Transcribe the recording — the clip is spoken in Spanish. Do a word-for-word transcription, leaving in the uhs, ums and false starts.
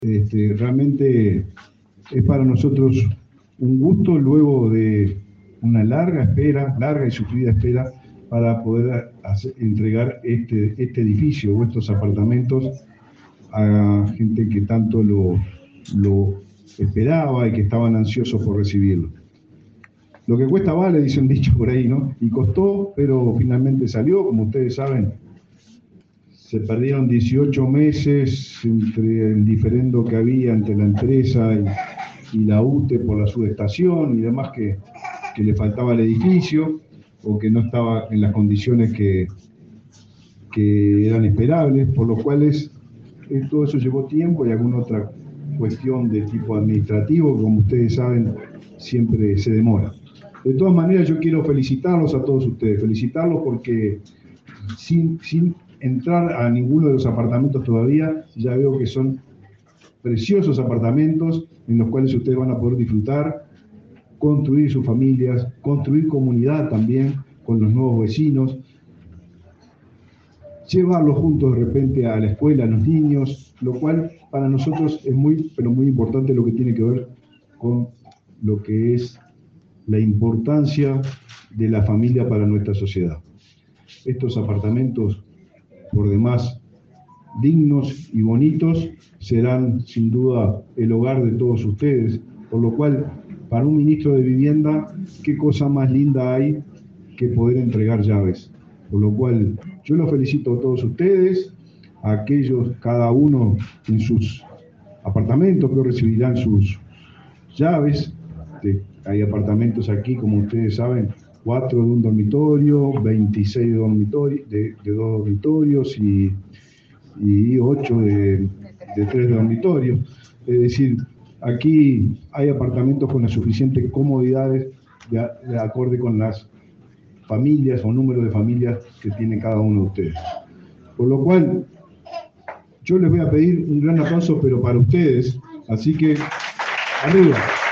Este, realmente es para nosotros un gusto luego de una larga espera, larga y sufrida espera, para poder hacer, entregar este, este edificio o estos apartamentos a gente que tanto lo, lo esperaba y que estaban ansiosos por recibirlo. Lo que cuesta vale, dice un dicho por ahí, ¿no? Y costó, pero finalmente salió, como ustedes saben. Se perdieron dieciocho meses entre el diferendo que había entre la empresa y, y la U T E por la subestación y demás, que, que le faltaba el edificio o que no estaba en las condiciones que, que eran esperables, por lo cual es, eh, todo eso llevó tiempo y alguna otra cuestión de tipo administrativo, que como ustedes saben, siempre se demora. De todas maneras, yo quiero felicitarlos a todos ustedes, felicitarlos porque sin, sin entrar a ninguno de los apartamentos todavía, ya veo que son preciosos apartamentos en los cuales ustedes van a poder disfrutar, construir sus familias, construir comunidad también con los nuevos vecinos, llevarlos juntos de repente a la escuela, a los niños, lo cual para nosotros es muy, pero muy importante lo que tiene que ver con lo que es la importancia de la familia para nuestra sociedad. Estos apartamentos, por demás dignos y bonitos, serán sin duda el hogar de todos ustedes, por lo cual, para un ministro de Vivienda, qué cosa más linda hay que poder entregar llaves. Por lo cual, yo los felicito a todos ustedes, a aquellos, cada uno en sus apartamentos, que recibirán sus llaves. Hay apartamentos aquí, como ustedes saben, cuatro de un dormitorio, veintiséis de, dormitorio, de, de dos dormitorios y, y ocho de, de tres dormitorios. Es decir, aquí hay apartamentos con las suficientes comodidades de, de acorde con las familias o número de familias que tiene cada uno de ustedes. Por lo cual, yo les voy a pedir un gran aplauso, pero para ustedes. Así que, arriba.